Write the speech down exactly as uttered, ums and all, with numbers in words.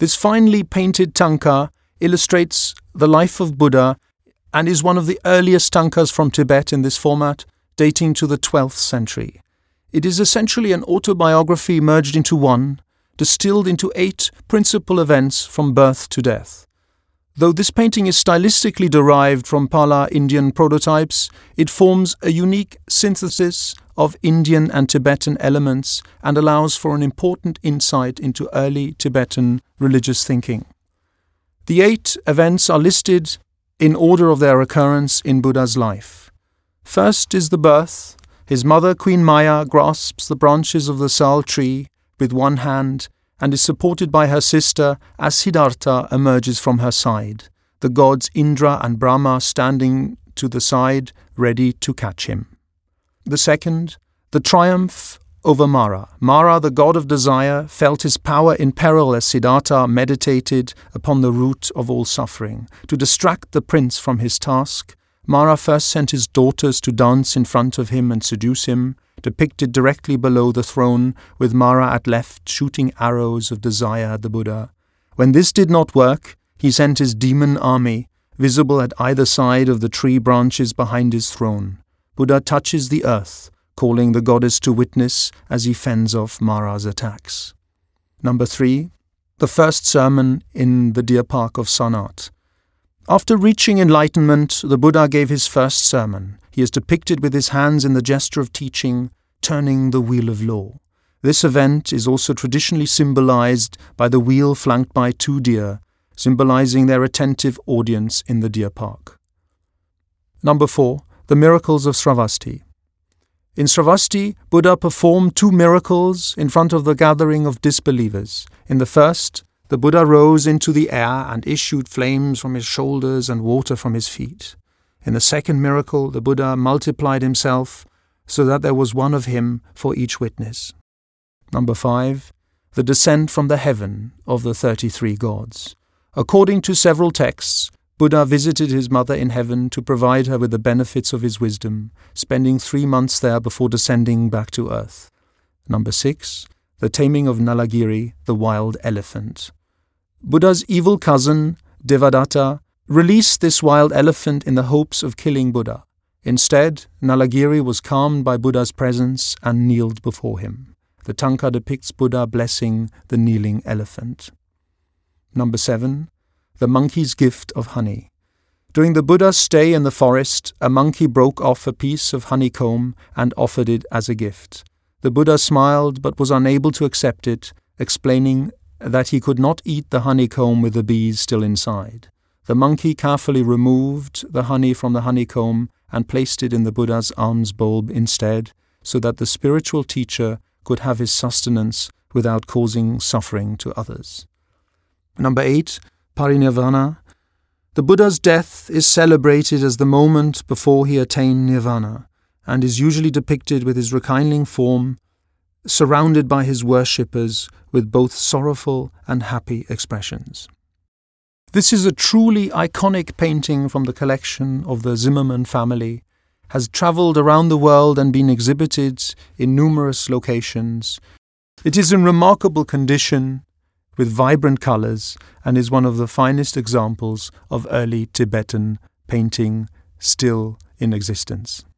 This finely painted tanka illustrates the life of Buddha and is one of the earliest tankas from Tibet in this format, dating to the twelfth century. It is essentially an autobiography merged into one, distilled into eight principal events from birth to death. Though this painting is stylistically derived from Pala Indian prototypes, it forms a unique synthesis of Indian and Tibetan elements and allows for an important insight into early Tibetan religious thinking. The eight events are listed in order of their occurrence in Buddha's life. First is the birth. His mother, Queen Maya, grasps the branches of the sal tree with one hand and is supported by her sister as Siddhartha emerges from her side, the gods Indra and Brahma standing to the side, ready to catch him. The second, the triumph over Mara. Mara, the god of desire, felt his power in peril as Siddhartha meditated upon the root of all suffering. To distract the prince from his task, Mara first sent his daughters to dance in front of him and seduce him, depicted directly below the throne, with Mara at left shooting arrows of desire at the Buddha. When this did not work, he sent his demon army, visible at either side of the tree branches behind his throne. Buddha touches the earth, calling the goddess to witness as he fends off Mara's attacks. Number three, the first sermon in the deer park of Sanat. After reaching enlightenment, the Buddha gave his first sermon. He is depicted with his hands in the gesture of teaching, turning the wheel of law. This event is also traditionally symbolized by the wheel flanked by two deer, symbolizing their attentive audience in the deer park. Number four, the miracles of Sravasti. In Sravasti, Buddha performed two miracles in front of the gathering of disbelievers. In the first, the Buddha rose into the air and issued flames from his shoulders and water from his feet. In the second miracle, the Buddha multiplied himself so that there was one of him for each witness. Number five, the descent from the heaven of the thirty-three gods. According to several texts, Buddha visited his mother in heaven to provide her with the benefits of his wisdom, spending three months there before descending back to earth. Number six, the taming of Nalagiri, the wild elephant. Buddha's evil cousin, Devadatta, released this wild elephant in the hopes of killing Buddha. Instead, Nalagiri was calmed by Buddha's presence and kneeled before him. The tanka depicts Buddha blessing the kneeling elephant. Number seven, the monkey's gift of honey. During the Buddha's stay in the forest, a monkey broke off a piece of honeycomb and offered it as a gift. The Buddha smiled but was unable to accept it, explaining that he could not eat the honeycomb with the bees still inside. The monkey carefully removed the honey from the honeycomb and placed it in the Buddha's alms bowl instead, so that the spiritual teacher could have his sustenance without causing suffering to others. Number eight, Parinirvana. The Buddha's death is celebrated as the moment before he attained nirvana, and is usually depicted with his reclining form, surrounded by his worshippers with both sorrowful and happy expressions. This is a truly iconic painting from the collection of the Zimmermann family, has travelled around the world and been exhibited in numerous locations. It is in remarkable condition, with vibrant colours, and is one of the finest examples of early Tibetan painting still in existence.